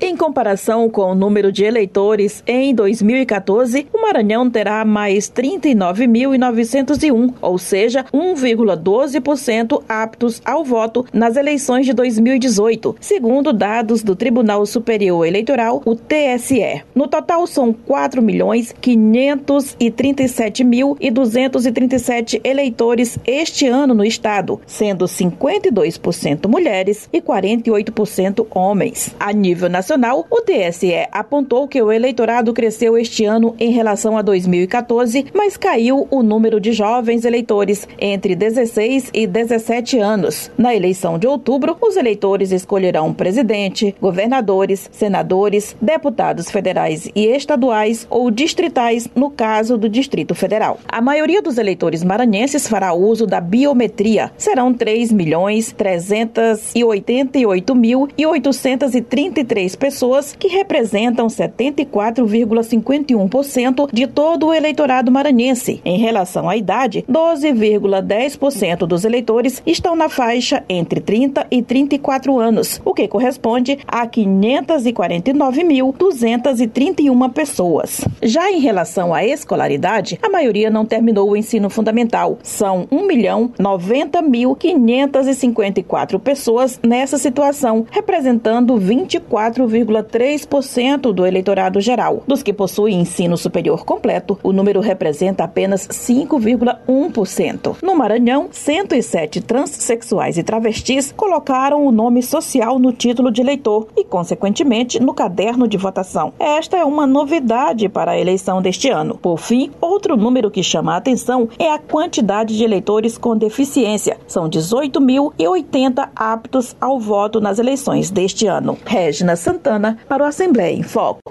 Em comparação com o número de eleitores em 2014, o Maranhão terá mais 39.901, ou seja, 1,12% aptos ao voto nas eleições de 2018, segundo dados do Tribunal Superior Eleitoral, o TSE. No total, são 4.537.237 eleitores este ano no estado, sendo 52% mulheres e 48% homens. A nível nacional, o TSE apontou que o eleitorado cresceu este ano em relação a 2014, mas caiu o número de jovens eleitores entre 16 e 17 anos. Na eleição de outubro, os eleitores escolherão presidente, governadores, senadores, deputados federais e estaduais ou distritais, no caso do Distrito Federal. A maioria dos eleitores maranhenses fará uso da biometria. Serão 3.388.833 pessoas, que representam 74,51% de todo o eleitorado maranhense. Em relação à idade, 12,10% dos eleitores estão na faixa entre 30 e 34 anos, o que corresponde a 549.231 pessoas. Já em relação à escolaridade, a maioria não terminou o ensino fundamental. São 1.090.554 pessoas nessa situação, representando 24,3% do eleitorado geral. Dos que possuem ensino superior completo, o número representa apenas 5,1%. No Maranhão, 107 transexuais e travestis colocaram o nome social no título de eleitor e, consequentemente, no caderno de votação. Esta é uma novidade para a eleição deste ano. Por fim, outro número que chama a atenção é a quantidade de eleitores com deficiência. São 18.080 aptos ao voto nas eleições deste ano. Régina Santana, para o Assembleia em Foco.